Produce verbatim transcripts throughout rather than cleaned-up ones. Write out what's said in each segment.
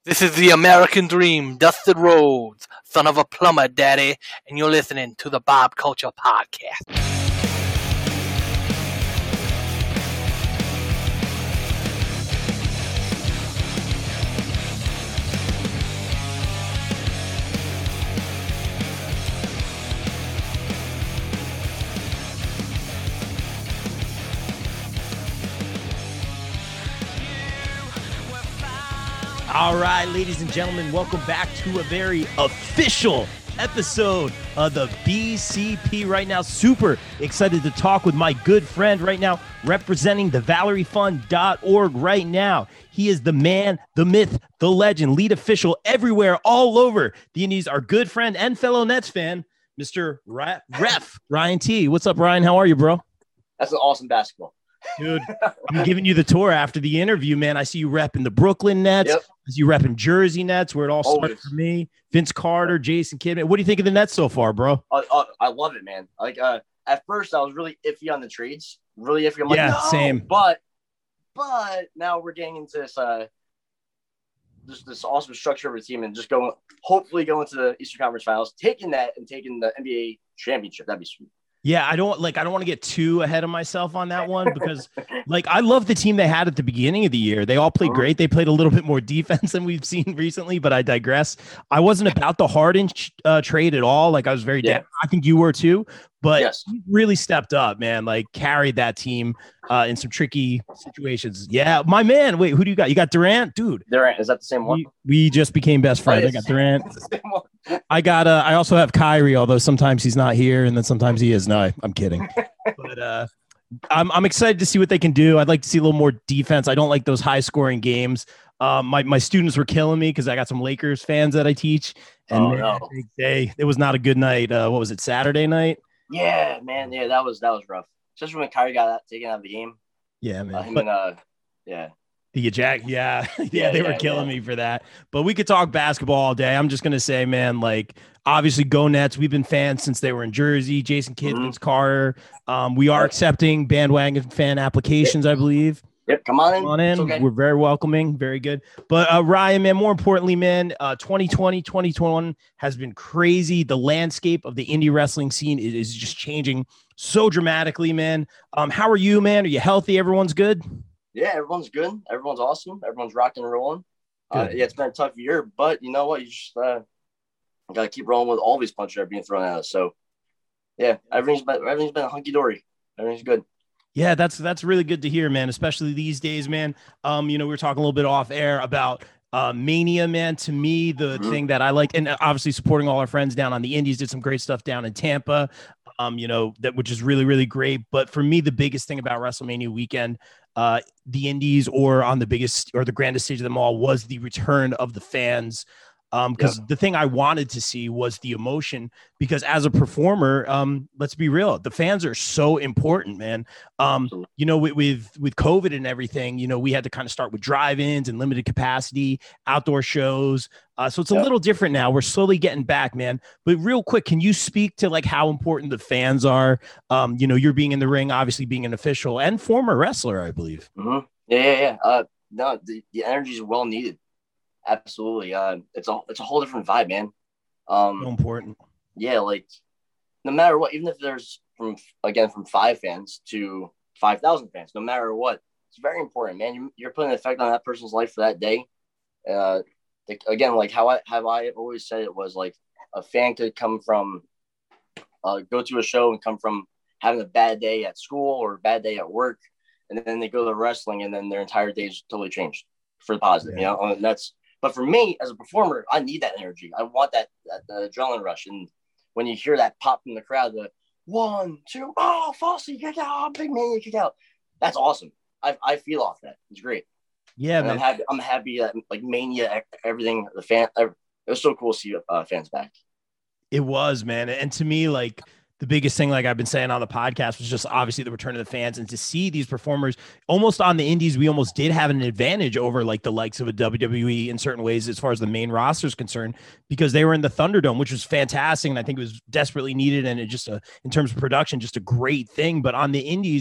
This is the American Dream, Dustin Rhodes, son of a plumber, daddy, and you're listening to the Bob Culture Podcast. All right, ladies and gentlemen, welcome back to a very official episode of the B C P right now. Super excited to talk with my good friend right now, representing the Valerie Fund dot org right now. He is the man, the myth, the legend, lead official everywhere, all over the Indies. Our good friend and fellow Nets fan, Mister Ra- Ref Ryan T. What's up, Ryan? How are you, bro? That's an awesome basketball. Dude, I'm giving you the tour after the interview, man. I see you repping the Brooklyn Nets. Yep. I see you repping Jersey Nets, where it all started Always. for me. Vince Carter, Jason Kidd. What do you think of the Nets so far, bro? I, I, I love it, man. Like uh, at first, I was really iffy on the trades. Really iffy. I'm like, Yeah, no! same. But, but now we're getting into this, uh, this this awesome structure of a team, and just going, hopefully, going to the Eastern Conference Finals, taking that and taking the N B A championship. That'd be sweet. Yeah, I don't like I don't want to get too ahead of myself on that one because like I love the team they had at the beginning of the year. They all played great. They played a little bit more defense than we've seen recently, but I digress. I wasn't about the Harden uh, trade at all. Like I was very Yeah. down. I think you were too, but Yes. he really stepped up, man. Like carried that team uh, in some tricky situations. Yeah, my man. Wait, who do you got? You got Durant, dude. Durant, is that the same one? We, we just became best friends. I it's- got Durant. It's the same one. I got uh I also have Kyrie, although sometimes he's not here and then sometimes he is. No, I, I'm kidding. But uh I'm I'm excited to see what they can do. I'd like to see a little more defense. I don't like those high scoring games. Um my, my students were killing me because I got some Lakers fans that I teach. And Oh, man, no. they, they it was not a good night. Uh what was it, Saturday night? Yeah, man. Yeah, that was that was rough. Especially when Kyrie got out, taken out of the game. Yeah, Uh, man. him But and uh, yeah. the Jack, yeah, yeah, Yeah, they were yeah, killing yeah. me for that. But we could talk basketball all day. I'm just gonna say, man, like obviously go Nets. We've been fans since they were in Jersey. Jason Kidd, Mhm. Vince Carter. Um, we are accepting bandwagon fan applications, I believe. Yep, come on in. Come on It's in. okay. We're very welcoming. Very good. But uh, Ryan, man, more importantly, man, uh, twenty twenty, twenty twenty-one has been crazy. The landscape of the indie wrestling scene is, is just changing so dramatically, man. Um, how are you, man? Are you healthy? Everyone's good? Yeah, everyone's good. Everyone's awesome. Everyone's rocking and rolling. Uh, Good. yeah, it's been a tough year, but you know what? You just uh, got to keep rolling with all these punches that are being thrown at us. So, yeah, everything's been everything's been hunky dory. Everything's good. Yeah, that's that's really good to hear, man, especially these days, man. Um, you know, we were talking a little bit off air about uh Mania, man. To me, the Mhm. thing that I like, and obviously supporting all our friends down on the Indies, did some great stuff down in Tampa. Um, you know, that which is really, really great. But for me, the biggest thing about WrestleMania weekend, uh, the Indies or on the biggest or the grandest stage of them all was the return of the fans. Um, because the thing I wanted to see was the emotion, because as a performer, um, let's be real, the fans are so important, man. Um, Absolutely. you know, with, with, with COVID and everything, you know, we had to kind of start with drive-ins and limited capacity, outdoor shows. Uh, so it's a Yeah. little different now. We're slowly getting back, man. But real quick, can you speak to like how important the fans are? Um, you know, you're being in the ring, obviously being an official and former wrestler, I believe. Mm-hmm. Yeah, yeah, yeah. Uh, no, the, the energy is well needed. Absolutely. Uh, it's a it's a whole different vibe, man. Um, So important. yeah, like no matter what, even if there's from again from five fans to five thousand fans, no matter what, it's very important, man. You, you're putting an effect on that person's life for that day. Uh, like, again, like how I have I always said it was like a fan could come from uh, go to a show and come from having a bad day at school or a bad day at work, and then they go to wrestling, and then their entire day is totally changed for the positive. Yeah. You know, and that's. But for me as a performer, I need that energy. I want that, that, that adrenaline rush. And when you hear that pop from the crowd, the one, two, oh, Fossey, kick out, oh, big man, kick out. That's awesome. I, I feel off that. It's great. Yeah, And man. I'm happy. I'm happy that like Mania, everything, the fan, it was so cool to see uh, fans back. It was, man. And to me, like the biggest thing, like I've been saying on the podcast, was just obviously the return of the fans, and to see these performers almost on the Indies, we almost did have an advantage over like the likes of a W W E in certain ways as far as the main roster is concerned, because they were in the Thunderdome, which was fantastic. And I think it was desperately needed. And it just, a, in terms of production, just a great thing. But on the Indies,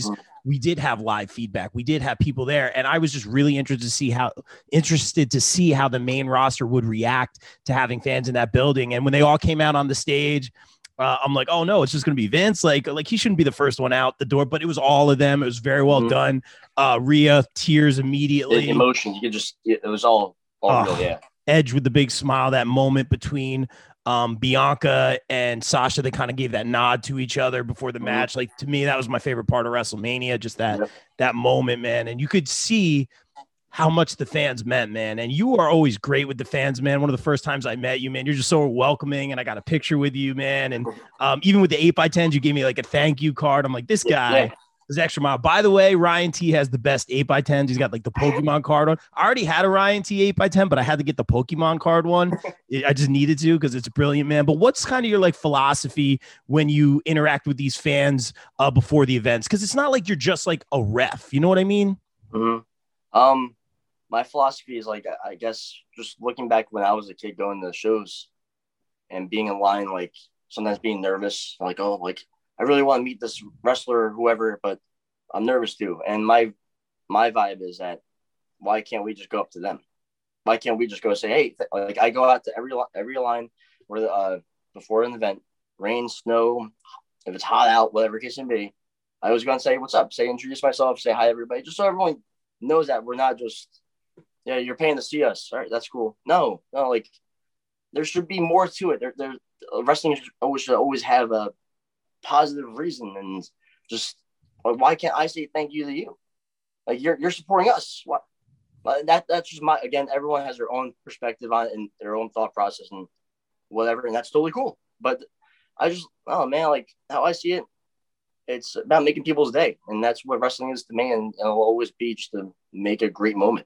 we did have live feedback. We did have people there. And I was just really interested to see how interested to see how the main roster would react to having fans in that building. And when they all came out on the stage, uh, I'm like, oh no, it's just going to be Vince. Like, like he shouldn't be the first one out the door, but it was all of them. It was very well mm-hmm. done. Uh, Rhea, tears immediately. The emotions, you could just, it was all, all uh, real, yeah. Edge with the big smile, that moment between um, Bianca and Sasha, they kind of gave that nod to each other before the mm-hmm. match. Like, to me, that was my favorite part of WrestleMania, just that, yep. that moment, man. And you could see how much the fans meant, man. And you are always great with the fans, man. One of the first times I met you, man, you're just so welcoming. And I got a picture with you, man. And um, even with the eight by tens, you gave me like a thank you card. I'm like, this guy yeah. is extra mile. By the way, Ryan T has the best eight by tens. He's got like the Pokemon card on. I already had a Ryan T eight by ten, but I had to get the Pokemon card one. I just needed to because it's brilliant, man. But what's kind of your like philosophy when you interact with these fans uh, before the events? Because it's not like you're just like a ref. You know what I mean? Mm-hmm. Um, my philosophy is like, I guess just looking back when I was a kid going to the shows and being in line, like sometimes being nervous, like, oh, like I really want to meet this wrestler or whoever, but I'm nervous too. And my, my vibe is that why can't we just go up to them? Why can't we just go say, hey, th- like I go out to every, every line where the, uh, before an event, rain, snow, if it's hot out, whatever case may be, I always go and say, what's up? Say, introduce myself, say hi, everybody, just so everyone knows that we're not just, yeah, you're paying to see us. All right, that's cool. No, no, like there should be more to it. There, there, wrestling should always, should always have a positive reason, and just why can't I say thank you to you? Like you're you're supporting us. What? That that's just my again. Everyone has their own perspective on it and their own thought process and whatever, and that's totally cool. But I just, oh man, like how I see it, it's about making people's day, and that's what wrestling is to me, and it'll always be just to make a great moment.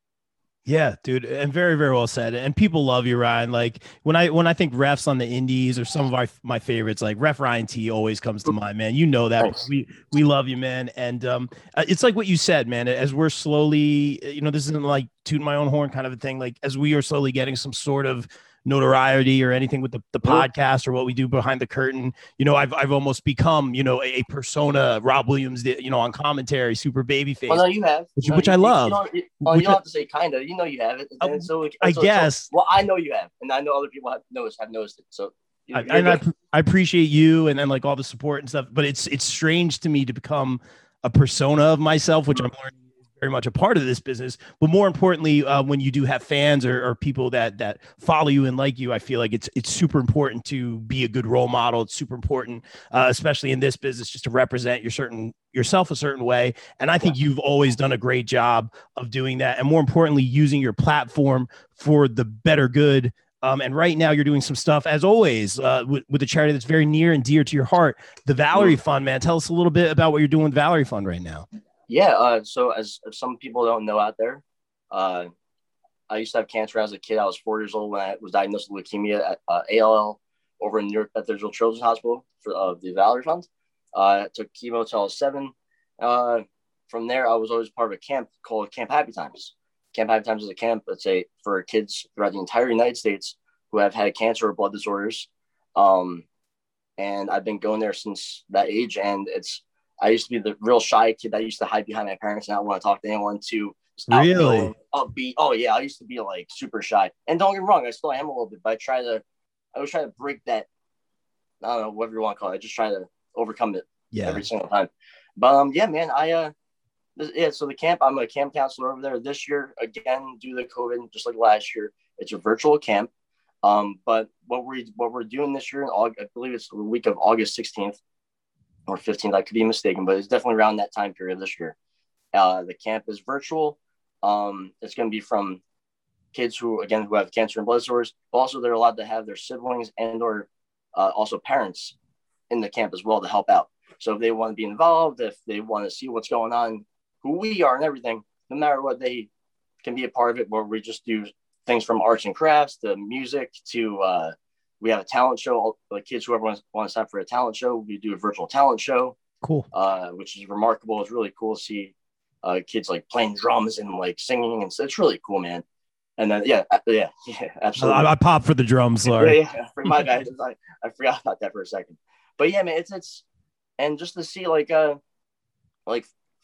Yeah, dude, and very, very well said. And people love you, Ryan. Like when I when I think refs on the indies or some of our my favorites, like Ref Ryan T always comes to mind, man. You know that. Thanks. we we love you, man. And um, it's like what you said, man. As we're slowly, you know, this isn't like tooting my own horn kind of a thing. Like as we are slowly getting some sort of notoriety or anything with the, the podcast or what we do behind the curtain, you know, I've I've almost become, you know, a, a persona, Rob Williams, you know, on commentary, super babyface. Well, no, you have, which, no, which you, I love. You don't, you, well, you don't have to say kind of, you know, you have it. Uh, so, I so, guess. So, well, I know you have, and I know other people have noticed, have noticed it. So, you, I, and I, I appreciate you and then like all the support and stuff, but it's it's strange to me to become a persona of myself, which I'm learning very much a part of this business. But more importantly, uh, when you do have fans or, or people that that follow you and like you, I feel like it's it's super important to be a good role model. It's super important, uh, especially in this business, just to represent your certain yourself a certain way. And I think you've always done a great job of doing that. And more importantly, using your platform for the better good. Um, and right now you're doing some stuff, as always, uh, with, with a charity that's very near and dear to your heart, the Valerie Fund, man. Tell us a little bit about what you're doing with Valerie Fund right now. Yeah, uh, so as, as some people don't know out there, uh, I used to have cancer as a kid. I was four years old when I was diagnosed with leukemia at uh, A L L over in New York Bethesda Children's Hospital for uh, the Valerie Fund. Uh, I took chemo until I was seven. Uh, from there, I was always part of a camp called Camp Happy Times. Camp Happy Times is a camp, let's say, for kids throughout the entire United States who have had cancer or blood disorders. Um, and I've been going there since that age, and it's I used to be the real shy kid that used to hide behind my parents and not want to talk to anyone, to really upbeat. Oh yeah, I used to be like super shy. And don't get me wrong, I still am a little bit, but I try to, I always try to break that. I don't know, whatever you want to call it. I just try to overcome it yeah. every single time. But um, yeah, man, I uh, this, yeah. So the camp, I'm a camp counselor over there this year. Again, due to COVID, just like last year, it's a virtual camp. Um, but what we what we're doing this year in August, I believe it's the week of August sixteenth. Or fifteenth, I could be mistaken, but it's definitely around that time period this year. Uh, the camp is virtual. Um, it's going to be from kids who, again, who have cancer and blood disorders. But also, they're allowed to have their siblings and or uh, also parents in the camp as well to help out. So if they want to be involved, if they want to see what's going on, who we are and everything, no matter what, they can be a part of it, where we just do things from arts and crafts to music to uh, we have a talent show. The kids, whoever wants, wants to sign for a talent show, we do a virtual talent show. Cool. Uh, which is remarkable. It's really cool to see uh, kids like playing drums and like singing, and so it's really cool, man. And then yeah, yeah, yeah, absolutely. I, I pop for the drums, sorry. Yeah, yeah. For my bad, I, I forgot about that for a second. But yeah, man, it's it's and just to see like uh like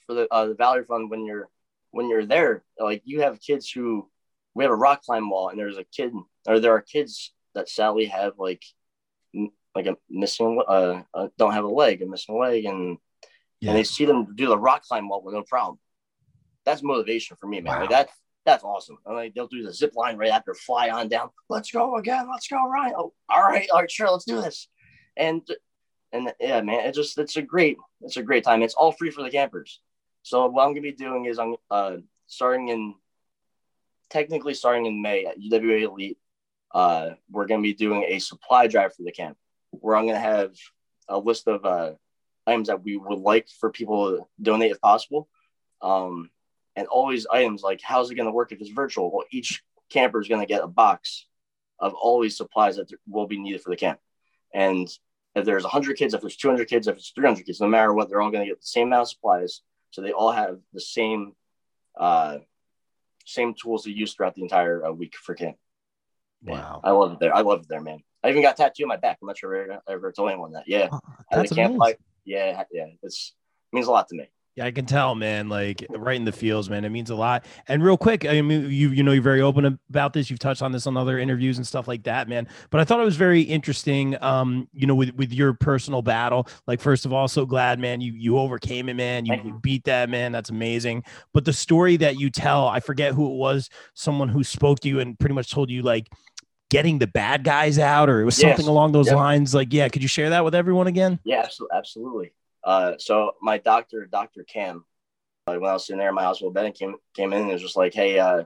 for the uh, the Valley Fund when you're when you're there. Like you have kids who we have a rock climb wall, and there's a kid or there are kids that sadly have like like a missing uh, uh don't have a leg, a missing leg, and yeah. and they see them do the rock climb wall with no problem. That's motivation for me, man. Wow. Like that's that's awesome. I mean, they'll do the zip line right after, fly on down. Let's go again. Let's go, Ryan. Oh, all right, all right, sure, let's do this. And and yeah, man, it just it's a great it's a great time. It's all free for the campers. So what I'm gonna be doing is I'm uh starting in technically starting in May at U W A Elite. Uh, we're gonna be doing a supply drive for the camp, where I'm gonna have a list of uh items that we would like for people to donate if possible. Um, and all these items, like how's it gonna work if it's virtual? Well, each camper is gonna get a box of all these supplies that will be needed for the camp. And if there's one hundred kids, if there's two hundred kids, if it's three hundred kids, no matter what, they're all going to get the same amount of supplies. So they all have the same uh, same tools to use throughout the entire uh, week for camp. Wow. I love it there. I love it there, man. I even got tattooed on my back. I'm not sure I ever told anyone that. Yeah. Oh, that's camp, amazing. I, yeah. Yeah. It's, it means a lot to me. Yeah, I can tell, man, like right in the feels, man. It means a lot. And real quick, I mean, you you know, you're very open about this. You've touched on this on other interviews and stuff like that, man. But I thought it was very interesting, um, you know, with, with your personal battle. Like, first of all, so glad, man, you you overcame it, man. You, you beat that, man. That's amazing. But the story that you tell, I forget who it was, someone who spoke to you and pretty much told you, like, getting the bad guys out, or it was something yes. along those yep. lines. Like, yeah, could you share that with everyone again? Yeah, absolutely. Uh, so my doctor, Doctor Cam, uh, when I was sitting there in my hospital bed, and came came in and was just like, "Hey, uh,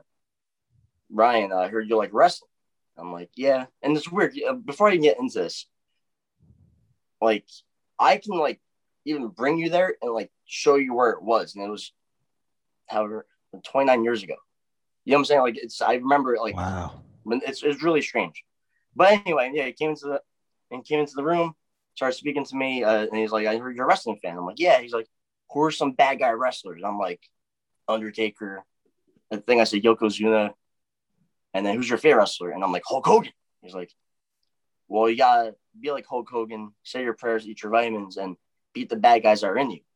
Ryan, I heard you like wrestling." I'm like, "Yeah," and it's weird. Before I even get into this, like, I can like even bring you there and like show you where it was, and it was, however, twenty-nine years ago. You know what I'm saying? Like, it's I remember like, wow, when it's it's really strange. But anyway, yeah, he came into the and came into the room. Started speaking to me, uh, and he's like, "I heard you're a wrestling fan." I'm like, "Yeah." He's like, "Who are some bad guy wrestlers?" I'm like, "Undertaker." I think I said Yokozuna. And then, "Who's your favorite wrestler?" And I'm like, "Hulk Hogan." He's like, "Well, you gotta be like Hulk Hogan, say your prayers, eat your vitamins, and beat the bad guys that are in you."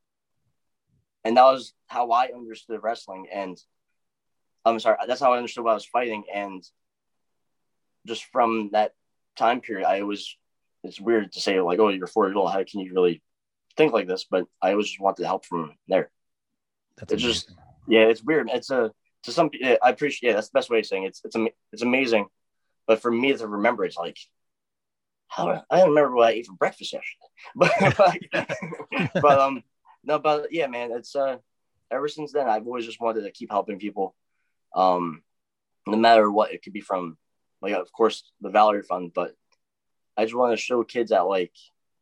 And that was how I understood wrestling. And I'm sorry, that's how I understood what I was fighting. And just from that time period, I was. It's weird to say like, "Oh, you're four years old. How can you really think like this?" But I always just wanted help from there. That's it's amazing. just, yeah, it's weird. It's a, to some, yeah, I appreciate, yeah, that's the best way of saying it. It's, it's, it's amazing. But for me to remember, it's like, how, I don't remember what I ate for breakfast yesterday. But, but, um, no, but yeah, man, it's, uh, ever since then, I've always just wanted to keep helping people. Um, no matter what, it could be from, like, of course, the Valerie Fund, but I just want to show kids that, like,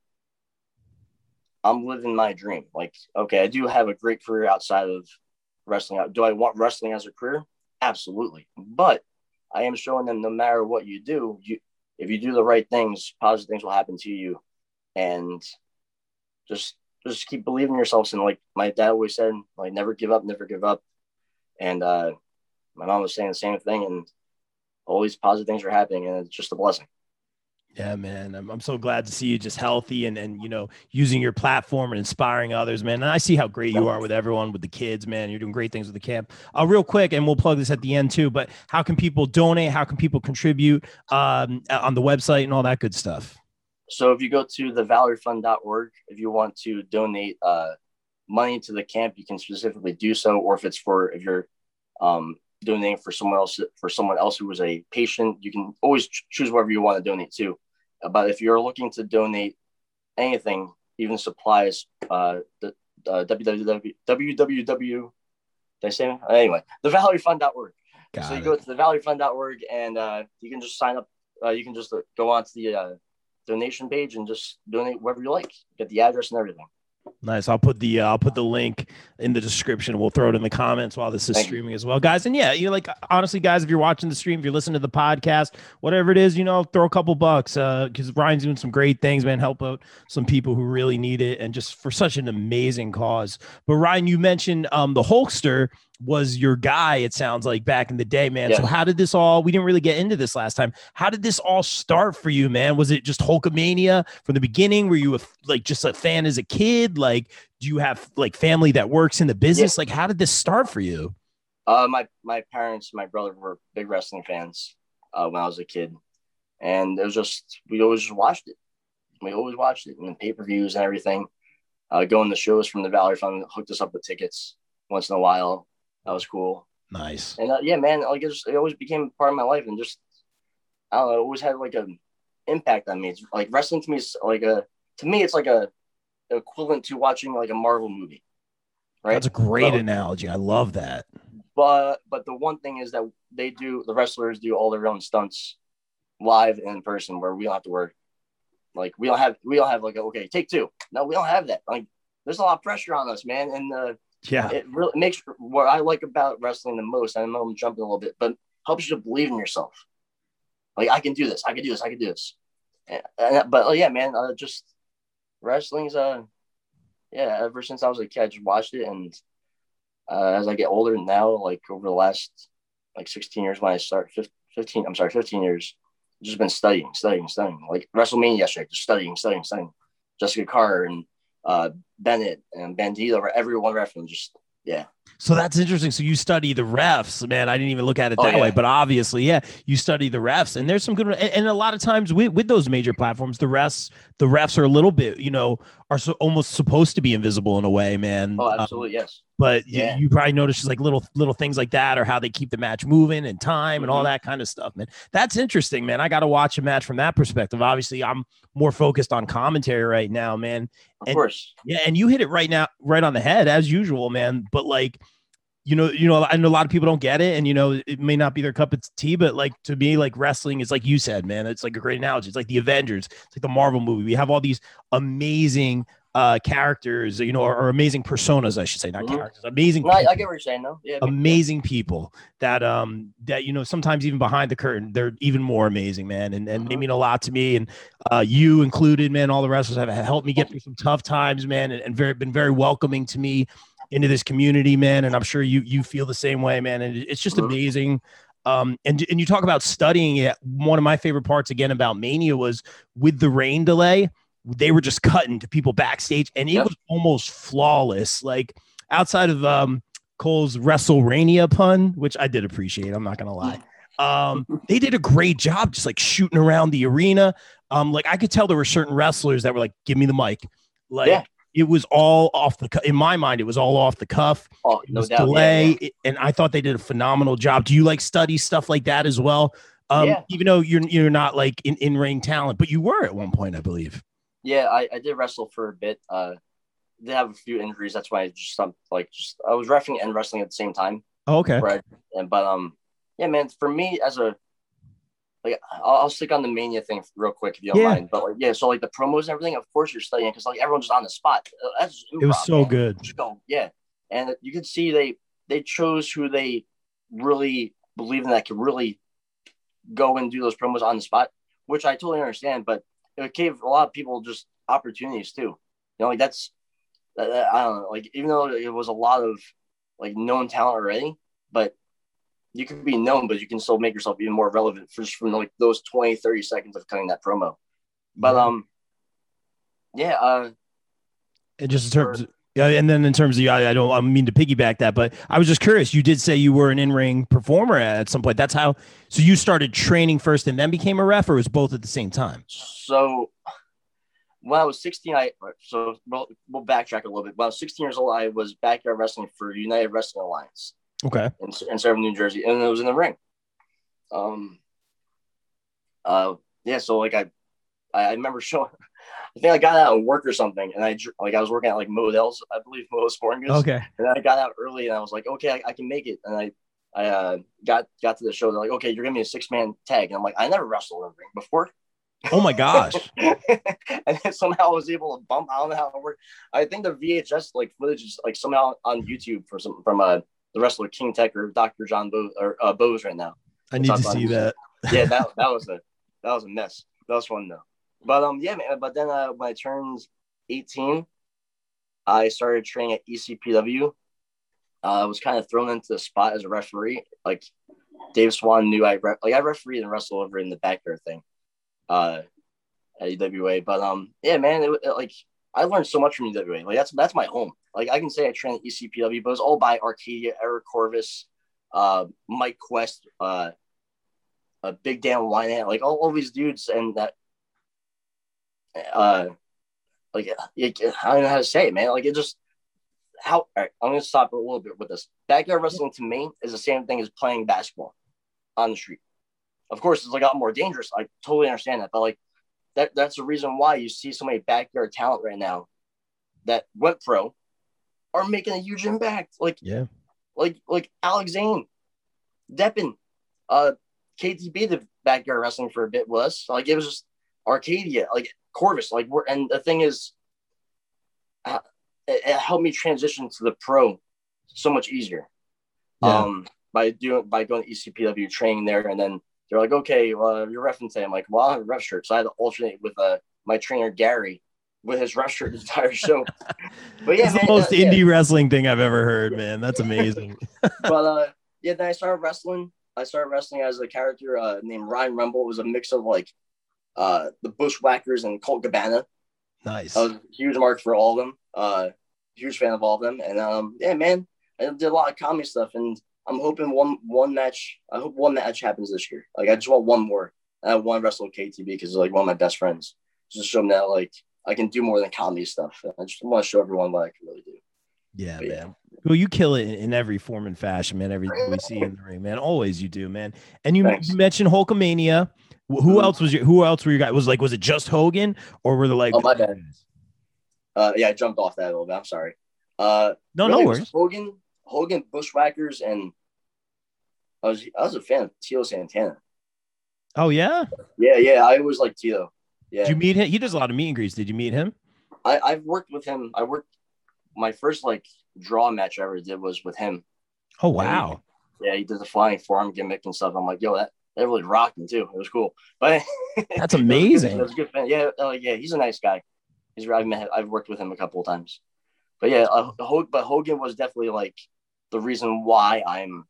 I'm living my dream. Like, okay, I do have a great career outside of wrestling. Do I want wrestling as a career? Absolutely. But I am showing them no matter what you do, you if you do the right things, positive things will happen to you. And just just keep believing in yourselves. And like my dad always said, like, never give up, never give up. And uh, my mom was saying the same thing. And all these positive things are happening, and it's just a blessing. Yeah, man. I'm I'm so glad to see you just healthy and, and, you know, using your platform and inspiring others, man. And I see how great you are with everyone, with the kids, man. You're doing great things with the camp. Uh, real quick, and we'll plug this at the end too, but how can people donate? How can people contribute um, on the website and all that good stuff? So if you go to the valerie fund dot org, if you want to donate uh, money to the camp, you can specifically do so. Or if it's for, if you're um, donating for someone else, for someone else who was a patient, you can always ch- choose whatever you want to donate to. But if you're looking to donate anything, even supplies, uh, the uh, www. Did I say it? Anyway, the valerie fund dot org. So you go to the valerie fund dot org and uh, you can just sign up. Uh, you can just uh, go onto the uh, donation page and just donate wherever you like. Get the address and everything. Nice. I'll put the uh, I'll put the link in the description. We'll throw it in the comments while this is Thank streaming you. as well, guys. And yeah, you like honestly, guys, if you're watching the stream, if you're listening to the podcast, whatever it is, you know, throw a couple bucks uh, because Ryan's doing some great things, man. Help out some people who really need it, and just for such an amazing cause. But Ryan, you mentioned um, the Hulkster. was your guy, it sounds like, back in the day, man. Yeah. So how did this all, we didn't really get into this last time. How did this all start for you, man? Was it just Hulkamania from the beginning? Were you a, like just a fan as a kid? Like, do you have like family that works in the business? Yeah. Like, how did this start for you? Uh, my, my parents, my brother were big wrestling fans uh, when I was a kid. And it was just, we always just watched it. We always watched it in the pay-per-views and everything. Uh, going to shows from the Valley Fund, hooked us up with tickets once in a while. That was cool. Nice. And uh, yeah, man, like it, just, it always became part of my life, and just I don't know, it always had like an impact on me. It's like wrestling to me is like a to me it's like a equivalent to watching like a Marvel movie. Right. That's a great so, analogy. I love that. But but the one thing is that they do the wrestlers do all their own stunts live and in person, where we don't have to work. Like we don't have we don't have like a, okay, take two. No, we don't have that. Like there's a lot of pressure on us, man, and uh, yeah, it really makes what I like about wrestling the most. I know I'm jumping a little bit, but helps you to believe in yourself. Like I can do this, I can do this, I can do this. And, and, but uh, yeah, man, uh, just wrestling's uh, yeah. Ever since I was a kid, I just watched it, and uh, as I get older now, like over the last like sixteen years, when I start fifteen, I'm sorry, fifteen years, I've just been studying, studying, studying. Like WrestleMania yesterday, just studying, studying, studying. Jessica Carter and uh, Bennett and Bandito, everyone referencing, just yeah. So that's interesting. So you study the refs, man. I didn't even look at it Oh, that yeah. way, but obviously, yeah, you study the refs, and there's some good. And, and a lot of times with, with those major platforms, the refs, the refs are a little bit, you know, are so almost supposed to be invisible in a way, man. Oh, absolutely, um, yes. But yeah. you, you probably notice like little little things like that, or how they keep the match moving and time mm-hmm. and all that kind of stuff, man. That's interesting, man. I got to watch a match from that perspective. Obviously, I'm more focused on commentary right now, man. Of and, course. Yeah, and you hit it right now, right on the head as usual, man. But like, you know, you know, I know a lot of people don't get it, and you know, it may not be their cup of tea, but like to me, like wrestling is like you said, man. It's like a great analogy. It's like the Avengers. It's like the Marvel movie. We have all these amazing uh characters, you know, or, or amazing personas, I should say, not mm-hmm. characters, amazing no, I, I get what you're saying though. Yeah, amazing yeah. people that um that you know, sometimes even behind the curtain they're even more amazing, man, and and mm-hmm. they mean a lot to me, and uh you included, man. All the wrestlers have helped me get through some tough times, man, and, and very been very welcoming to me into this community, man, and I'm sure you you feel the same way, man, and it's just mm-hmm. amazing. Um, and, and you talk about studying it. One of my favorite parts again about Mania was with the rain delay. They were just cutting to people backstage, and it yep. was almost flawless. Like outside of um, Cole's WrestleRania pun, which I did appreciate, I'm not gonna lie. Um, they did a great job, just like shooting around the arena. Um, like I could tell there were certain wrestlers that were like, "Give me the mic." Like yeah. it was all off the cu- in my mind. It was all off the cuff. Oh, it no was doubt. delay, Yeah, yeah. and I thought they did a phenomenal job. Do you like study stuff like that as well? Um, yeah. Even though you're you're not like in in ring talent, but you were at one point, I believe. Yeah, I, I did wrestle for a bit. Uh, did have a few injuries. That's why I just stopped. Like, just I was reffing and wrestling at the same time. Oh, okay. Right. And but um, yeah, man. For me, as a like, I'll, I'll stick on the Mania thing real quick if you don't yeah. mind. But like, yeah, so like the promos and everything. Of course, you're studying because like everyone's just on the spot. That's improv, it was so man. good. Just go, yeah. And you can see they they chose who they really believe in that could really go and do those promos on the spot, which I totally understand. But it gave a lot of people just opportunities too. You know, like that's, uh, I don't know, like even though it was a lot of like known talent already, but you can be known, but you can still make yourself even more relevant just from like those twenty, thirty seconds of cutting that promo. But, yeah. um, yeah. Uh, and just in terms of, yeah, and then in terms of, I, I don't I mean to piggyback that, but I was just curious. You did say you were an in-ring performer at some point. That's how, so you started training first and then became a ref, or was both at the same time? So when I was sixteen, I, so we'll, we'll backtrack a little bit. When I was sixteen years old, I was backyard wrestling for United Wrestling Alliance. Okay. In, in Severn, New Jersey. And it was in the ring. Um, uh, yeah. So like I, I remember showing, I think I got out of work or something, and I like I was working at like Modell's, I believe, Modell's Sporting Goods. Okay. And then I got out early, and I was like, okay, I, I can make it. And I, I uh, got got to the show. They're like, okay, you're gonna be a six man tag, and I'm like, I never wrestled in a ring before. Oh my gosh! And then somehow I was able to bump. I don't know how it worked. I think the V H S like footage is like somehow on YouTube for some from uh the wrestler King Tech or Doctor John Bo or uh, Bose right now. I need to see that. Yeah, that that was a that was a mess. That was fun though. But um, yeah, man. But then uh, when I turned eighteen, I started training at E C P W, uh, I was kind of thrown into the spot as a referee. Like Dave Swan knew I re- like I refereed and wrestled over in the backyard thing, uh, at U W A. But um, yeah, man, it, it, like I learned so much from U W A. Like that's that's my home. Like I can say I trained at E C P W, but it was all by Arcadia, Eric Corvus, uh, Mike Quest, uh, uh, Big Dan Wynant, like all, all these dudes, and that, uh, like it, I don't know how to say it, man. Like it just how. All right, I'm gonna stop a little bit with this. Backyard wrestling to me is the same thing as playing basketball on the street. Of course, it's like a lot more dangerous. I totally understand that, but like that that's the reason why you see so many backyard talent right now that went pro are making a huge impact. Like Yeah. like like Alex Zane, Deppin, uh, K T B did backyard wrestling for a bit with us. Like it was just Arcadia, like Corvus, like we're and the thing is, uh, it, it helped me transition to the pro so much easier. Yeah. Um, by doing by going to E C P W training there, and then they're like, okay, well, you're reffing today. I'm like, well, I have a ref shirt, so I had to alternate with uh my trainer Gary with his ref shirt the entire show. But yeah, It's the man, most uh, yeah. indie wrestling thing I've ever heard, man. That's amazing. But uh, yeah, then I started wrestling. I started wrestling as a character uh, named Ryan Rumble. It was a mix of like uh, the Bushwhackers and Colt Cabana. Nice. I was a huge mark for all of them. Uh, huge fan of all of them. And um, yeah, man, I did a lot of comedy stuff, and I'm hoping one one match. I hope one match happens this year. Like I just want one more. And I want to wrestle K T B because like one of my best friends. Just show them that like I can do more than comedy stuff. I just want to show everyone what I can really do. Yeah, But, yeah. man. Well, you kill it in, in every form and fashion, man. Everything we see in the ring, man. Always you do, man. And you, Thanks. you mentioned Hulkamania. Wh- Who Mhm. else was your? Who else were your guys? Was like, was it just Hogan, or were there like? Oh, my bad. Uh, yeah, I jumped off that a little bit. I'm sorry. Uh, No, really, no it was worries. Hogan, Hogan, Bushwhackers, and I was I was a fan of Tito Santana. Oh yeah. Yeah, yeah, I always liked Tito. Yeah, Did you meet him? He does a lot of meet and greets. Did you meet him? I I've worked with him. I worked my first like draw match I ever did was with him. Oh wow. Yeah, he did the flying forearm gimmick and stuff. I'm like, yo, that that really rocked him too. It was cool. But That's it was a good- amazing. It was a good fan. Yeah, uh, yeah, he's a nice guy. He's I've met I've worked with him a couple of times. But yeah, uh, Hogan, but Hogan was definitely like the reason why I'm.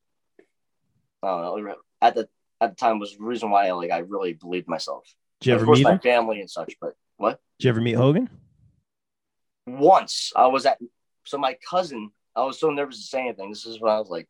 I don't know. At the at the time was the reason why I like I really believed myself. Did you Of ever course, meet my him? family and such. But what? Did you ever meet Hogan? Once I was at so my cousin. I was so nervous to say anything. This is when I was like,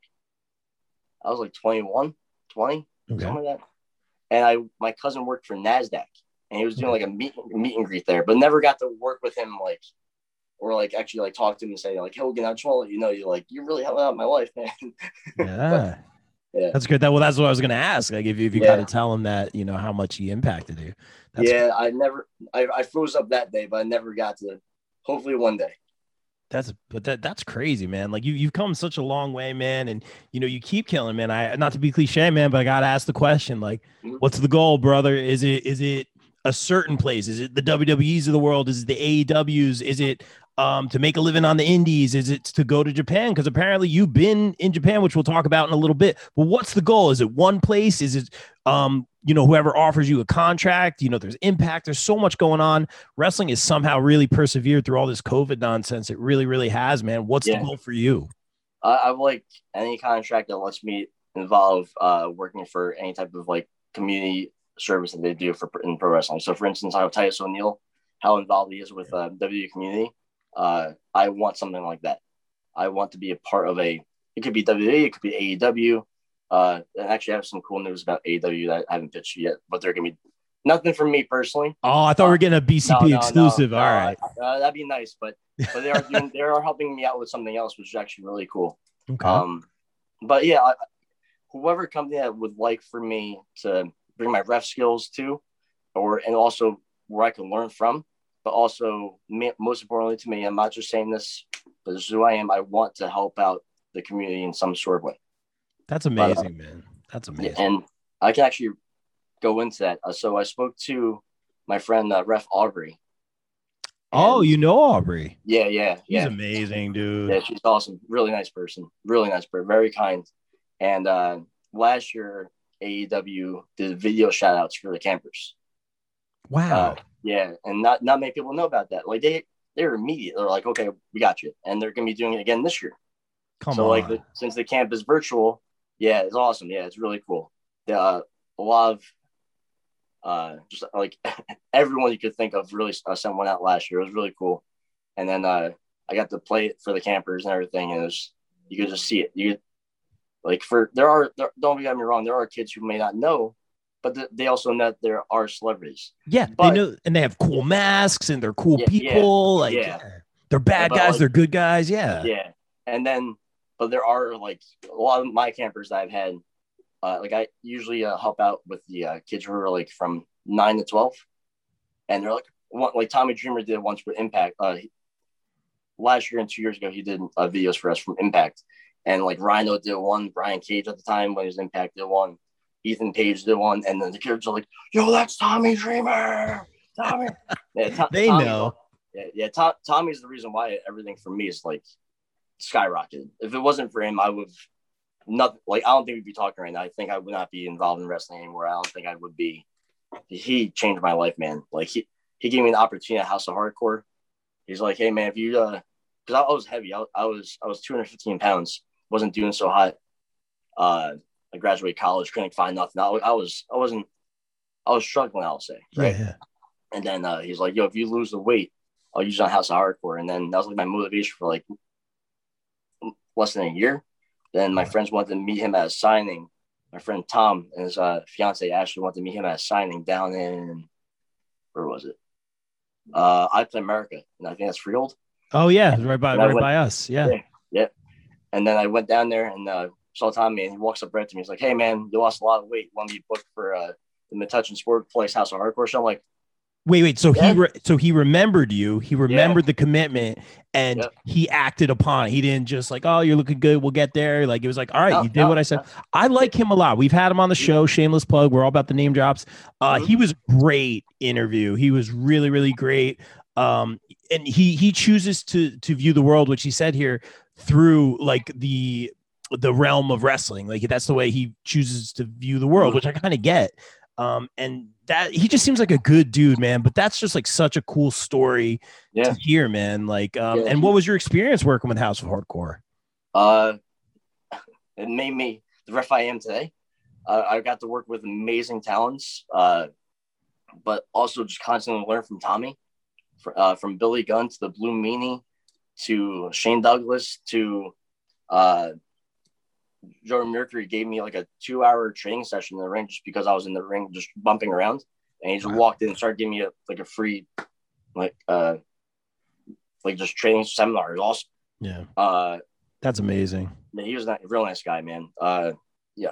I was like twenty-one, twenty, Okay. something like that. And I my cousin worked for NASDAQ, and he was doing like a meet meet and greet there, but never got to work with him like. Or like actually like talk to him and say like, Hogan, I just want to let you know you're like you really helped out my life, man. Yeah. Yeah. That's good. That well, that's what I was gonna ask. Like if you if you Yeah. got to tell him that, you know, how much he impacted you. That's Yeah, I never I, I froze up that day, but I never got to. Hopefully one day. That's but that that's crazy, man. Like you you've come such a long way, man, and you know you keep killing, man. I not to be cliche, man, but I gotta ask the question: like, Mhm. what's the goal, brother? Is it is it a certain place? Is it the W W Es of the world? Is it the A E Ws? Is it um to make a living on the indies? Is it to go to Japan? Because apparently you've been in Japan, which we'll talk about in a little bit. But what's the goal? Is it one place? Is it um you know whoever offers you a contract? You know, there's Impact. There's so much going on. Wrestling has somehow really persevered through all this COVID nonsense. It really, really has, man. What's Yeah. the goal for you? I, I like any contract that lets me involve uh working for any type of like community service that they do for in pro wrestling. So for instance, I have Titus O'Neil, how involved he is with uh, W W E community. Uh, I want something like that. I want to be a part of a. It could be W W E, it could be A E W. Uh, and actually, I have some cool news about A E W that I haven't pitched yet, but they're gonna be nothing from me personally. Oh, I thought we were getting a B C P No, no, exclusive. no, All no, right. uh, that'd be nice, but but they are doing, they are helping me out with something else, which is actually really cool. Okay. Um, but yeah, I, whoever company that would like for me to bring my ref skills to, or and also where I can learn from, but also me, most importantly to me, I'm not just saying this, but this is who I am. I want to help out the community in some sort of way. That's amazing, man. That's amazing. And I can actually go into that. Uh, so I spoke to my friend uh, Ref Aubrey. Oh, And- you know Aubrey. yeah, yeah, She's yeah. amazing, dude. Yeah, she's awesome. Really nice person. Really nice person. Very kind. And uh, last year, A E W did video shout outs for the campers. Wow. Uh, yeah. And not, not many people know about that. Like they, they were immediate. They're like, okay, we got you. And they're going to be doing it again this year. Come so on. like the, since the camp is virtual, yeah, it's awesome. Yeah, it's really cool. Uh, a lot of uh, just like everyone you could think of really uh, sent one out last year. It was really cool. And then uh, I got to play it for the campers and everything. And it was, you could just see it. You like for, there are, there, don't get me wrong, there are kids who may not know, but th- they also know there are celebrities. Yeah, but, they know, and they have cool masks and they're cool yeah, people. Yeah, like yeah. they're bad yeah, guys, like, they're good guys. Yeah. Yeah. And then, but there are like a lot of my campers that I've had, uh, like I usually uh, help out with the uh, kids who are like from nine to twelve. And they're like, one, like Tommy Dreamer did once with Impact. Uh, last year and two years ago, he did uh, videos for us from Impact. And like Rhino did one, Brian Cage at the time when he was Impact did one, Ethan Page did one, and then the kids are like, "Yo, that's Tommy Dreamer." Tommy, yeah, to- they Tommy, know. Yeah, yeah. To- Tommy's the reason why everything for me is like skyrocketed. If it wasn't for him, I would not like. I don't think we'd be talking right now. I think I would not be involved in wrestling anymore. I don't think I would be. He changed my life, man. Like he he gave me an opportunity at House of Hardcore. He's like, "Hey, man, if you uh." Because I, I was heavy. I, I was I was two hundred fifteen pounds. Wasn't doing so hot. Uh, I graduated college, couldn't find nothing. I, I was I wasn't I was struggling. I'll say, right? Yeah, yeah. And then uh, he's like, "Yo, if you lose the weight, I'll use it on House of Hardcore." And then that was like my motivation for like less than a year. Then my friends wanted to meet him at a signing. My friend Tom and his uh, fiance Ashley wanted to meet him at a signing down in where was it? Uh, I Play America, and I think that's Freehold. Oh yeah, right by right went, by us. Yeah. yeah, yeah. And then I went down there and uh, saw Tommy, and he walks up right to me. He's like, "Hey, man, you lost a lot of weight. Want to be booked for uh, the Metuchen Sport Place House of Hardcore show?" I'm like, Wait, wait. So yeah. he re- so he remembered you. He remembered yeah. the commitment, and yep. he acted upon it. He didn't just like, "Oh, you're looking good. We'll get there." Like it was like, "All right, no, you did no, what I said." No. I like him a lot. We've had him on the show. Shameless plug. We're all about the name drops. Uh, mm-hmm. He was a great interview. He was really, really great. Um, and he he chooses to to view the world, which he said here, through like the the realm of wrestling. Like that's the way he chooses to view the world, which I kind of get. Um, and that he just seems like a good dude, man. But that's just like such a cool story yeah. to hear, man. Like, um, yeah. and what was your experience working with House of Hardcore? Uh, it made me the ref I am today. Uh, I got to work with amazing talents, uh, but also just constantly learn from Tommy. Uh, from Billy Gunn to the Blue Meanie to Shane Douglas to uh, Jordan Mercury gave me like a two hour training session in the ring just because I was in the ring just bumping around, and he just wow. walked in and started giving me a, like a free like uh like just training seminar. It was awesome. Yeah, uh, that's amazing. He was a real nice guy, man. Uh, yeah,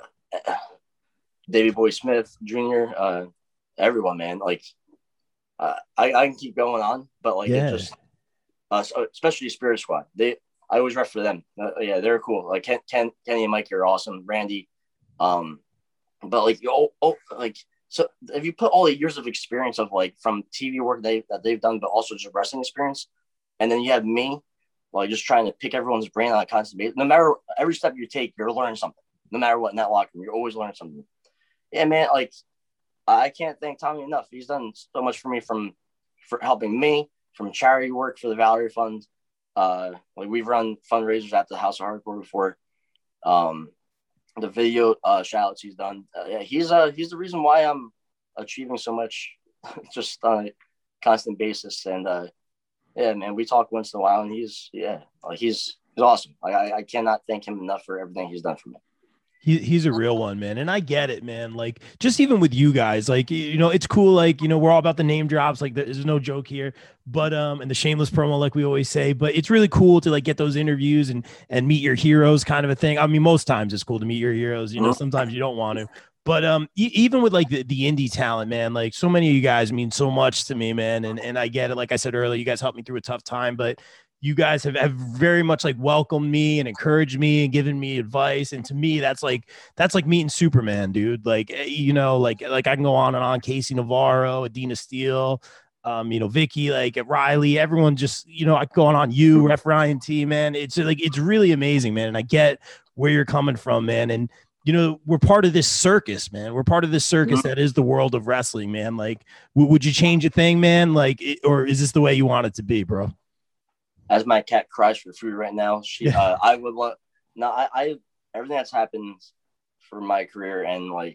Davey Boy Smith Junior Uh, everyone, man, like. Uh, I, I can keep going on, but like yeah. it just, uh, especially Spirit Squad. They, I always ref for them. Uh, yeah, they're cool. Like Ken, Ken, Kenny and Mike are awesome. Randy, um, but like oh, oh, like so if you put all the years of experience of like from T V work they that they've done, but also just wrestling experience, and then you have me, like just trying to pick everyone's brain on a constant basis. No matter every step you take, you're learning something. No matter what in that locker room, you're always learning something. Yeah, man, like. I can't thank Tommy enough. He's done so much for me from for helping me, from charity work for the Valerie Fund. Uh, like we've run fundraisers at the House of Hardcore before. Um, the video uh, shout outs he's done. Uh, yeah, he's uh he's the reason why I'm achieving so much just on a constant basis. And uh, yeah, man, we talk once in a while, and he's yeah, like he's he's awesome. Like I, I cannot thank him enough for everything he's done for me. He, he's a real one, man. And I get it, man. Like, just even with you guys, like, you know, it's cool. Like, you know, we're all about the name drops. Like, there's no joke here, but, um, and the shameless promo, like we always say, but it's really cool to like get those interviews and, and meet your heroes kind of a thing. I mean, most times it's cool to meet your heroes, you know, sometimes you don't want to, but, um, e- even with like the, the indie talent, man, like so many of you guys mean so much to me, man. And, and I get it. Like I said earlier, you guys helped me through a tough time, but you guys have, have very much like welcomed me and encouraged me and given me advice. And to me, that's like, that's like meeting Superman, dude. Like, you know, like, like I can go on and on. Casey Navarro, Adina Steele, um, you know, Vicky, like Riley, everyone just, you know, I go on on you, Ref Ryan T, man. It's like, it's really amazing, man. And I get where you're coming from, man. And, you know, we're part of this circus, man. We're part of this circus mm-hmm. that is the world of wrestling, man. Like, w- would you change a thing, man? Like, it, or is this the way you want it to be, bro? As my cat cries for food right now, she, uh, I would love, no, I, I everything that's happened for my career and like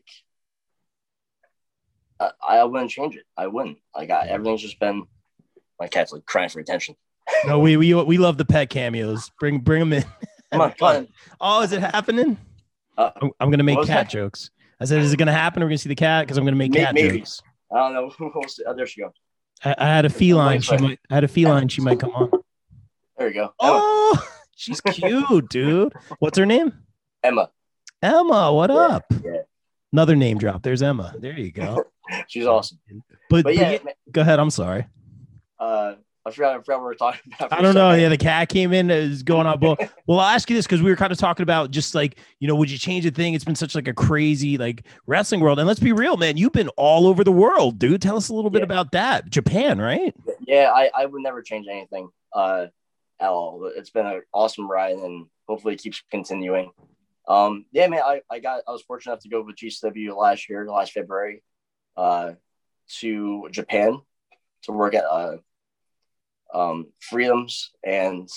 I, I wouldn't change it. I wouldn't. Like I, everything's just been my cat's like crying for attention. No, we we we love the pet cameos. Bring bring them in. Come on, come on. Oh, is it happening? Uh, I'm, I'm gonna make cat that? jokes. I said, is it gonna happen? We're gonna see the cat because I'm gonna make Maybe, cat maybe. jokes. I don't know. We'll see. Oh, there she goes. I, I had a feline. She might. I had a feline. She might come on. There you go. Emma. Oh, she's cute, dude. What's her name? Emma. Emma. What Yeah, up? Yeah. Another name drop. There's Emma. There you go. She's awesome. But, But but yeah, yeah, go ahead. I'm sorry. uh, I forgot, I forgot what we were talking about. for I a don't know. second. Yeah, the cat came in. Is going on. But well, I'll ask you this because we were kind of talking about just like, you know, would you change a thing? It's been such like a crazy like wrestling world. And let's be real, man. You've been all over the world, dude. Tell us a little bit Yeah. about that. Japan, right? Yeah, I, I would never change anything uh, at all. It's been an awesome ride and hopefully it keeps continuing. Um, yeah, man, I, I got I was fortunate enough to go with G C W last year, last February, uh, to Japan to work at uh, um, Freedoms and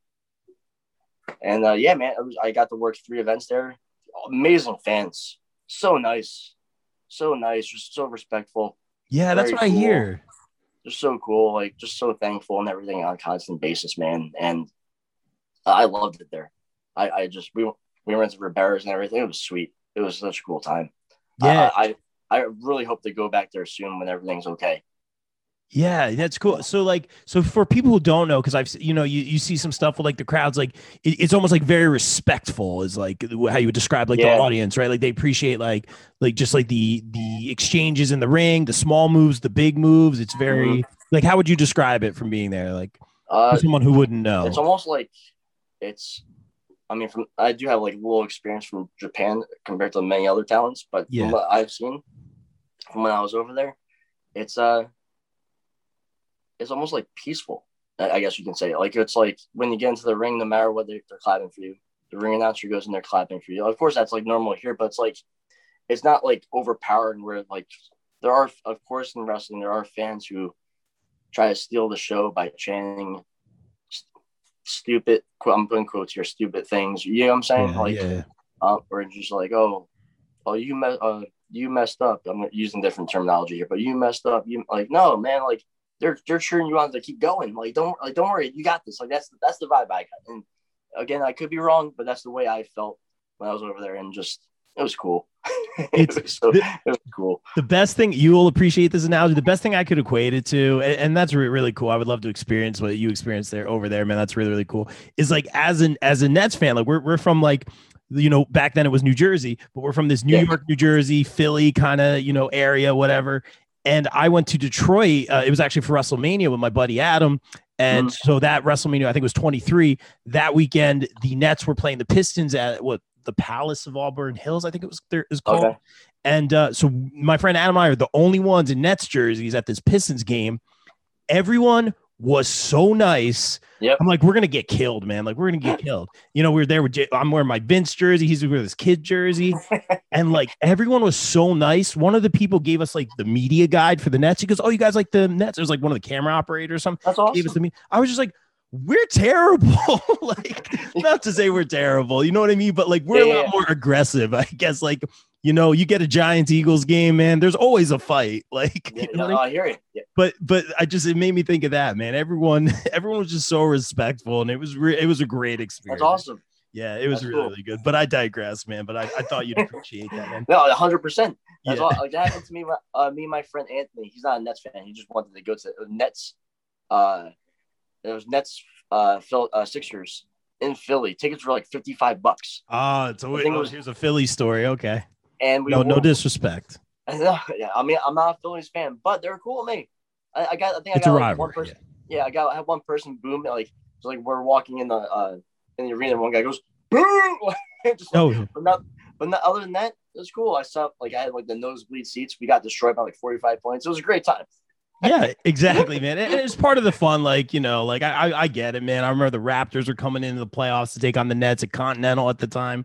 and uh, yeah, man, it was, I got to work three events there. Amazing fans, so nice, so nice, just so respectful. Yeah, that's Very what I cool. hear. Just so cool, like just so thankful and everything on a constant basis, man. And I loved it there. I, I just we we went to Ribera's and everything. It was sweet. It was such a cool time. Yeah. I I, I really hope to go back there soon when everything's okay. Yeah, that's cool. So like, so for people who don't know, because I've, you know, you, you see some stuff with like the crowds, like it, it's almost like very respectful is like how you would describe like Yeah. the audience, right? Like they appreciate like, like just like the, the exchanges in the ring, the small moves, the big moves. It's very Mhm. like, how would you describe it from being there? Like Uh, for someone who wouldn't know. it's almost like it's. I mean, from I do have like little experience from Japan compared to many other talents, but Yeah. from what I've seen from when I was over there, it's uh, it's almost like peaceful. I I guess you can say like it's like when you get into the ring, no matter what they're, they're clapping for you, the ring announcer goes in there clapping for you. Of course, that's like normal here, but it's like it's not like overpowering. Where like there are, of course, in wrestling, there are fans who try to steal the show by chanting stupid, I'm putting quotes here, stupid things. You know what I'm saying? Yeah, like, yeah. uh, or just like, oh, oh, you me- uh, you messed up. I'm using different terminology here, but you messed up. You like, no, man, like they're they're cheering you on to keep going. Like, don't like, don't worry, you got this. Like, that's that's the vibe I got. And again, I could be wrong, but that's the way I felt when I was over there, and just it was cool. It's- it, was so, it was cool. The best thing, you will appreciate this analogy. The best thing I could equate it to, and, and that's re- really cool. I would love to experience what you experienced there over there, man. That's really, really cool. Is like as an as a Nets fan, like we're we're from like, you know, back then it was New Jersey, but we're from this New Yeah. York, New Jersey, Philly kind of, you know, area, whatever. And I went to Detroit. Uh, it was actually for WrestleMania with my buddy Adam. And Mhm. so that WrestleMania, I think it was twenty-three. That weekend, the Nets were playing the Pistons at what the Palace of Auburn Hills, I think it was there is called. Okay. And uh, so my friend Adam and I are the only ones in Nets jerseys at this Pistons game. Everyone was so nice. Yep. I'm like, we're gonna get killed, man. Like we're gonna get killed. You know, we we're there with J- I'm wearing my Vince jersey. He's wearing his kid jersey, and like everyone was so nice. One of the people gave us like the media guide for the Nets. He goes, "Oh, you guys like the Nets?" It was like one of the camera operators or something. That's Gave us awesome. the me. I was just like, we're terrible. Like, not to say we're terrible, you know what I mean? But like, we're a Yeah, lot yeah. more aggressive, I guess. Like, you know, you get a Giants Eagles game, man. There's always a fight. Like, Yeah, you know no, what I mean? I hear it. Yeah. but but I just it made me think of that, man. Everyone, everyone was just so respectful, and it was re- it was a great experience. That's awesome. Yeah, it was That's really cool. really good. But I digress, man. But I, I thought you'd appreciate that, man. No, hundred percent. That's Yeah. all. Like that happened to me. Uh, me and my friend Anthony. He's not a Nets fan. He just wanted to go to uh, Nets. Uh, it was Nets. Uh, Phil, uh, Sixers in Philly. Tickets were like fifty-five bucks, Ah, it's always, I think it oh, was- here's a Philly story. Okay, and we no no wore- disrespect. yeah, I mean, I'm not a Phillies fan, but they're cool with me. I, I got. I think It's I a got like, one rivalry. person. Yeah. I got. I had one person boom. Like, so like we're walking in the uh in the arena. And one guy goes boom. Just like, Oh, but not. But not, other than that, it was cool. I saw like I had like the nosebleed seats. We got destroyed by like forty-five points. It was a great time. yeah, exactly, man. And it's part of the fun. Like, you know, like I, I I get it, man. I remember the Raptors were coming into the playoffs to take on the Nets at Continental at the time.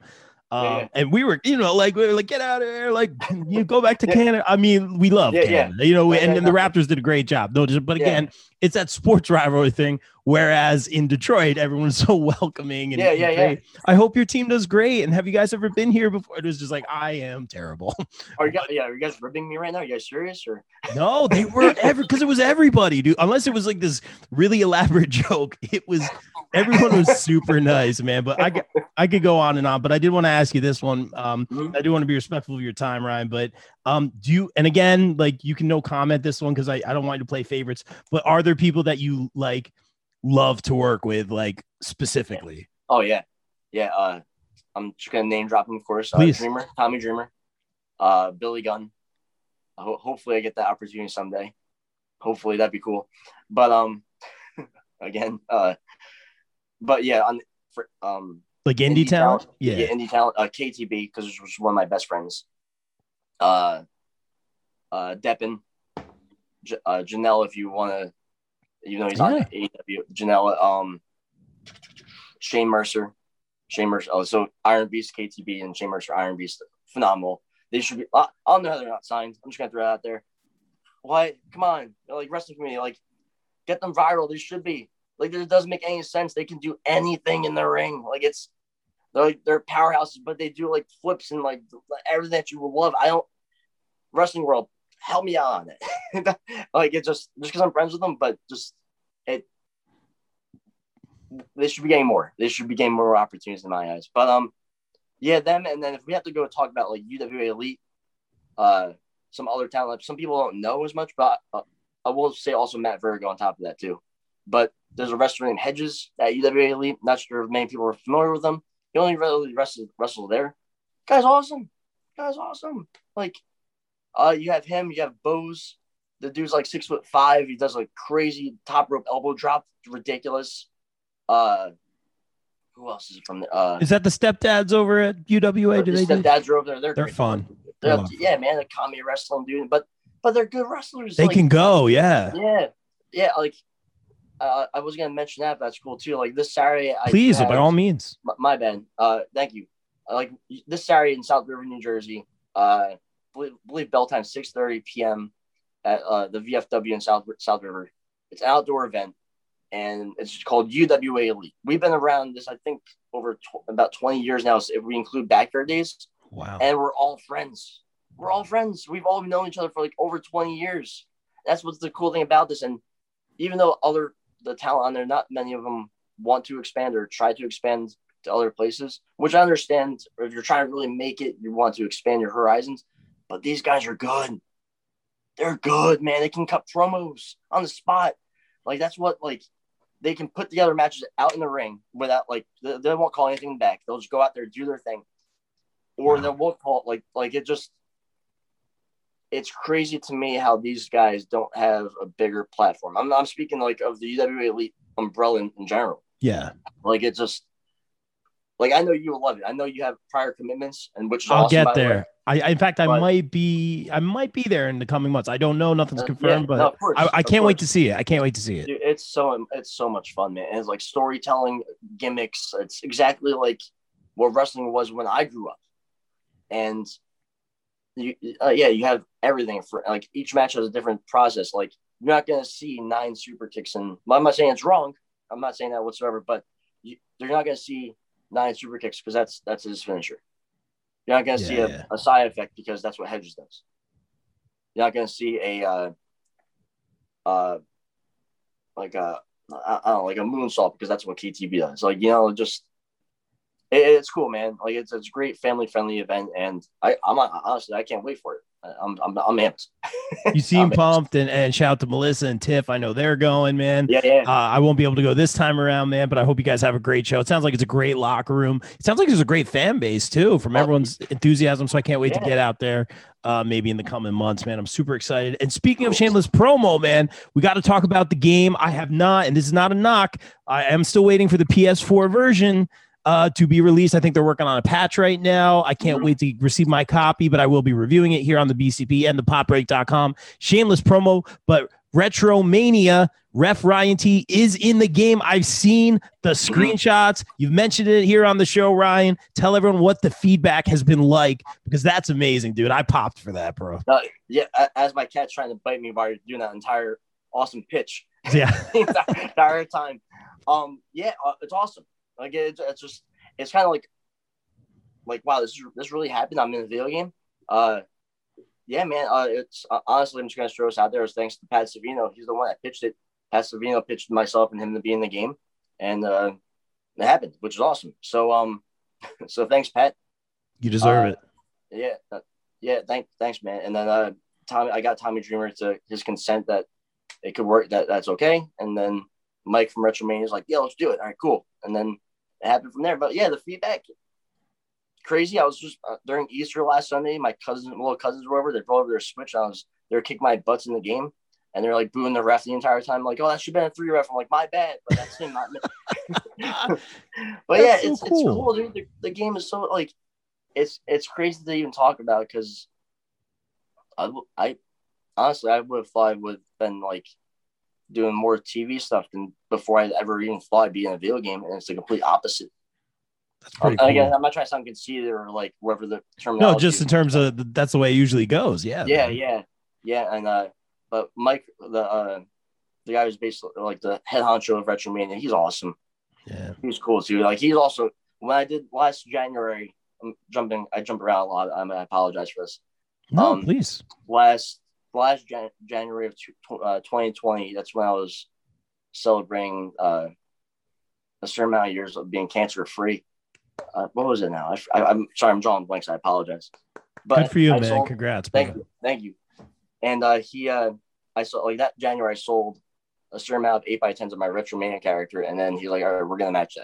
Um, yeah, yeah. And we were, you know, like, we were like, get out of here. Like, you go back to Canada. I mean, we love yeah, Canada, yeah. you know, Yeah, and, yeah, and the no. Raptors did a great job. No, just, but again, Yeah. it's that sports rivalry thing. Whereas in Detroit, everyone's so welcoming. And, Yeah, yeah, and yeah. great. I hope your team does great. And have you guys ever been here before? It was just like, I am terrible. Are you guys, yeah, are you guys ribbing me right now? Are you guys serious or? No, they were ever because it was everybody, dude. Unless it was like this really elaborate joke, it was everyone was super nice, man. But I could, I could go on and on. But I did want to ask you this one. Um, Mhm. I do want to be respectful of your time, Ryan. But um, do you? And again, like you can no comment this one because I, I don't want you to play favorites. But are there people that you like love to work with, like specifically? Oh yeah, yeah. Uh, I'm just gonna name drop him, of course. Uh, Please. Dreamer, Tommy Dreamer, uh, Billy Gunn. Ho- hopefully, I get that opportunity someday. Hopefully, that'd be cool. But um, again, uh, but yeah, on for um, Like indie, talent? yeah, Yeah. indie talent. Uh, K T B because it was one of my best friends. Uh, uh, Deppin, J- uh, Janelle, if you want to, you know, he's on Yeah. A E W. Janelle, um, Shane Mercer, Shane Mercer. Oh, so Iron Beast, K T B, and Shane Mercer, Iron Beast, phenomenal. They should be. I I don't know how they're not signed. I'm just gonna throw it out there. Why? Come on, They're like wrestling community, like get them viral. They should be. Like it doesn't make any sense. They can do anything in the ring. Like it's they're like they're powerhouses, but they do like flips and like everything that you would love. I don't wrestling world. Help me out on it. Like it just just because I'm friends with them, but just it. They should be getting more. They should be getting more opportunities in my eyes. But um, yeah, them. And then if we have to go talk about like U W A Elite, uh, some other talent, like some people don't know as much, but uh, I will say also Matt Verga on top of that too. But there's a wrestler named Hedges at U W A Elite. Not sure if many people are familiar with him. He only really wrestled wrestled there. Guy's awesome. Guy's awesome. Like, uh, you have him. You have Bose. The dude's like six foot five. He does like crazy top rope elbow drop. Ridiculous. Uh, who else is from the? Uh, Is that the stepdads over at U W A? Do they do? Stepdads are over there. They're, They're great. fun. They're, love yeah, man, the comedy wrestling dude. But but they're good wrestlers. They like, can go, yeah. Yeah, yeah. Like uh, I was gonna mention that. But that's cool too. Like this Saturday, I Please, have, by all means. My, my bad. Uh, thank you. Uh, like this Saturday in South River, New Jersey. Uh, believe, believe bell time six thirty p.m. at uh, the V F W in South South River. It's an outdoor event, and it's called U W A Elite. We've been around this, I think, over tw- about twenty years now. So if we include backyard days, Wow. and we're all friends. We're all friends. We've all known each other for like over twenty years. That's what's the cool thing about this. And even though other the talent on there, not many of them want to expand or try to expand to other places, which I understand. Or if you're trying to really make it, you want to expand your horizons. But these guys are good. They're good, man. They can cut promos on the spot. Like that's what like they can put together matches out in the ring without like they, they won't call anything back. They'll just go out there, do their thing, or Wow. they won't call like like it just. It's crazy to me how these guys don't have a bigger platform. I'm I'm speaking like of the U W A Elite umbrella in, in general. Yeah. Like it just like I know you will love it. I know you have prior commitments, and which is I'll awesome, get by the way. there. I, I in fact I But- might be I might be there in the coming months. I don't know, nothing's Uh, confirmed, yeah, but no, of course, I, I of can't wait course. to see it. I can't wait to see it. Dude, it's so it's so much fun, man. And it's like storytelling gimmicks. It's exactly like what wrestling was when I grew up. And you, uh, yeah, you have everything for like each match has a different process. Like you're not gonna see nine super kicks, and I'm not saying it's wrong. I'm not saying that whatsoever, but you, they're not gonna see nine super kicks because that's that's his finisher. You're not gonna see Yeah, a, yeah. a side effect because that's what Hedges does. You're not gonna see a uh, uh, like a I, I don't know, like a moonsault because that's what K T B does. Like you know, just it, it's cool, man. Like it's it's a great family friendly event, and I I'm honestly I can't wait for it. I'm I'm I'm amped. You seem I'm amped. pumped, and, and shout out to Melissa and Tiff. I know they're going, man. Yeah, yeah. Uh, I won't be able to go this time around, man, but I hope you guys have a great show. It sounds like it's a great locker room. It sounds like there's a great fan base too from Oh, everyone's enthusiasm. So I can't wait to yeah. get out there uh, maybe in the coming months, man. I'm super excited. And speaking of shameless promo, man, we got to talk about the game. I have not, and this is not a knock. I am still waiting for the P S four version uh, to be released. I think they're working on a patch right now. I can't Mhm. wait to receive my copy, but I will be reviewing it here on the B C P and the pop break dot com. Shameless promo, but Retromania. Ref Ryan T is in the game. I've seen the screenshots. You've mentioned it here on the show, Ryan. Tell everyone what the feedback has been like, because that's amazing, dude. I popped for that, bro. Uh, yeah, as my cat's trying to bite me while you're doing that entire awesome pitch. Yeah. the entire time. Um, yeah, uh, it's awesome. Like it's, it's just, it's kind of like, like wow, this this really happened. I'm in a video game. Uh, yeah, man. Uh, it's uh, honestly, I'm just gonna throw this out there. It's thanks to Pat Savino. He's the one that pitched it. Pat Savino pitched myself and him to be in the game, and uh, it happened, which is awesome. So, um, so thanks, Pat. You deserve uh, it. Yeah, uh, yeah. Thank, thanks, man. And then uh, Tommy, I got Tommy Dreamer to his consent that it could work. That that's okay. And then Mike from Retromania is like, yeah, let's do it. All right, cool. And then it happened from there. But yeah, the feedback, crazy. I was just uh, during Easter last Sunday. My cousins, my little cousins were over. They brought over their Switch. And I was they were kicking my butts in the game. And they're like booing the ref the entire time. Like, oh, that should have been a three ref. I'm like, my bad, but that's him, not me. But that's yeah, so it's cool. it's cool, dude. The, the game is so like, it's it's crazy to even talk about because I, I honestly I would have thought I would have been like doing more T V stuff than before I ever even thought I'd be in a video game, and it's the complete opposite. That's pretty um, cool. Again, I'm not trying to sound conceited or like whatever the terminology. No, just in terms of the, that's the way it usually goes. Yeah. Yeah, man. yeah, yeah, and uh. But Mike, the uh, the guy who's basically like the head honcho of Retromania, he's awesome. Yeah, he's cool too. Like he's also when I did last January, I'm jumping, I jump around a lot. I'm, I apologize for this. no, um, please. Last last Jan- January of uh, twenty twenty, that's when I was celebrating uh, a certain amount of years of being cancer free. Uh, what was it now? I, I, I'm sorry, I'm drawing blanks. I apologize. But good for you, I man. sold, Congrats. Thank brother. you, thank you. And uh, he, uh, I saw like that January, I sold a certain amount of eight by tens of my Retromania character, and then he's like, "All right, we're gonna match that."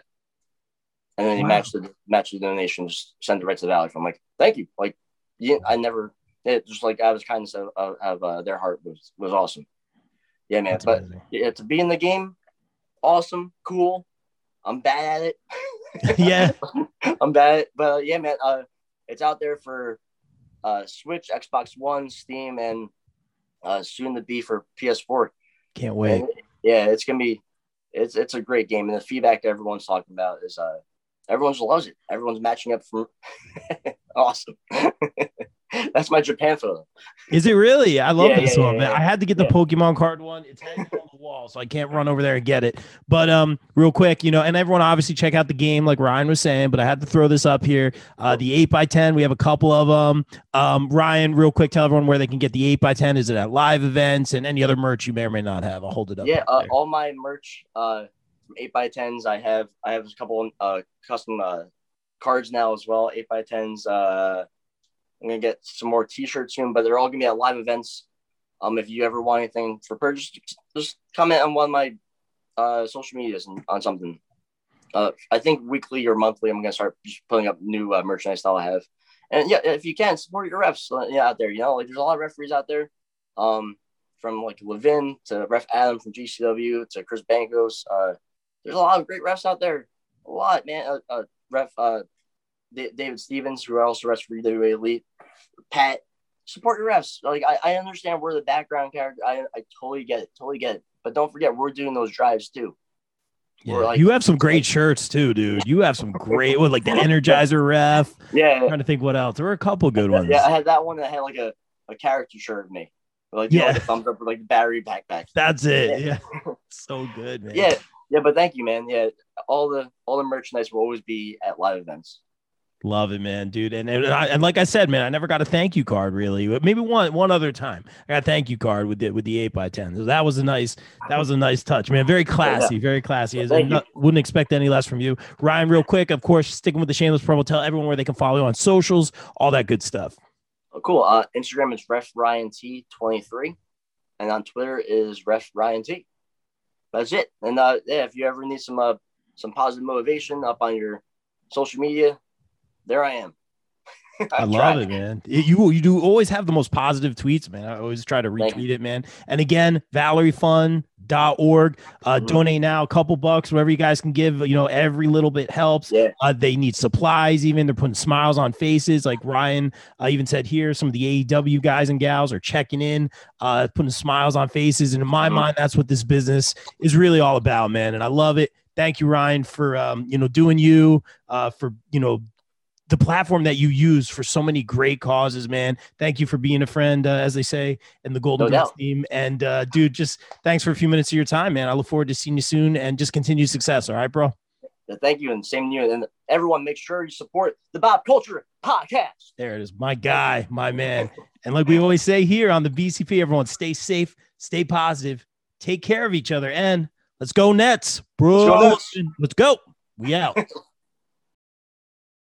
And then he Wow. matched the matched the donation, just sent it right to the Valley. I'm like, "Thank you." Like, yeah, I never, it just like I was kindness of, of, of uh, their heart was was awesome. Yeah, man. That's but amazing. yeah, to be in the game, awesome, cool. I'm bad at it. Yeah. I'm bad at it, but uh, yeah, man. Uh, it's out there for uh, Switch, Xbox One, Steam, and Uh, soon to be for P S four. Can't wait. And, yeah, it's gonna be it's it's a great game, and the feedback everyone's talking about is uh everyone loves it. Everyone's matching up for awesome. That's my Japan photo. Is it really? I love Yeah, this yeah, one, yeah, man. yeah. I had to get the Yeah. Pokemon card one. It's hanging on the wall, so I can't run over there and get it. But um, real quick, you know, and everyone obviously check out the game, like Ryan was saying. But I had to throw this up here. Uh, the eight by ten, we have a couple of them. Um, Ryan, real quick, tell everyone where they can get the eight by ten. Is it at live events and any other merch you may or may not have? I'll hold it up. Yeah, right uh, there. all my merch, uh, from eight by tens. I have I have a couple uh custom uh cards now as well. Eight by tens. Uh, I'm gonna get some more T-shirts soon, but they're all gonna be at live events. Um, if you ever want anything for purchase, just comment on one of my uh social medias and on something. Uh, I think weekly or monthly, I'm gonna start just putting up new uh, merchandise that I'll have. And yeah, if you can support your refs, uh, yeah, out there. You know, like there's a lot of referees out there. Um, from like Levin to Ref Adam from G C W to Chris Bankos. Uh, there's a lot of great refs out there. A lot, man. Uh, uh ref uh. David Stevens, who also refs for W W E Elite, Pat, support your refs. Like I, I understand we're the background character. I, I totally get it, totally get it. But don't forget, we're doing those drives too. Yeah. We're like, You have some great shirts too, dude. You have some great with like the Energizer ref. yeah, I'm trying to think what else. There were a couple good ones. yeah. I had that one that had like a, a character shirt of me, like you know, Yeah. like a thumbs up with like the battery backpack. That's it. Yeah. Yeah. So good, man. Yeah, yeah. But thank you, man. Yeah, all the all the merchandise will always be at live events. Love it, man, dude. And and, I, and like I said, man, I never got a thank you card really. Maybe one one other time I got a thank you card with the with the eight by ten. So that was a nice that was a nice touch, man. Very classy, very classy. As I Thank you. not- wouldn't expect any less from you, Ryan. Real quick, of course, sticking with the shameless promo. Tell everyone where they can follow you on socials, all that good stuff. Oh, cool. Uh, Instagram is Ref Ryan T twenty-three, and on Twitter is Ref Ryan T. That's it. And uh, yeah, if you ever need some uh, some positive motivation up on your social media, there I am. I love it, man. It- you you do always have the most positive tweets, man. I always try to retweet it, man. And again, valerie fund dot org. Uh, Mhm. Donate now, a couple bucks, whatever you guys can give. You know, every little bit helps. Yeah. Uh, they need supplies, even. They're putting smiles on faces. Like Ryan uh, even said here, some of the A E W guys and gals are checking in, uh, putting smiles on faces. And in my Mhm. mind, that's what this business is really all about, man. And I love it. Thank you, Ryan, for um, you know, doing you, uh, for you know, the platform that you use for so many great causes, man. Thank you for being a friend, uh, as they say in the Golden No Girls doubt. team. And uh, dude, just thanks for a few minutes of your time, man. I look forward to seeing you soon and just continued success. All right, bro. Thank you, and same to you. And everyone, make sure you support the Bob Culture Podcast. There it is. My guy, my man. And like we always say here on the B C P, everyone stay safe, stay positive, take care of each other, and let's go Nets, bro. Let's go Nets. Let's go. We out.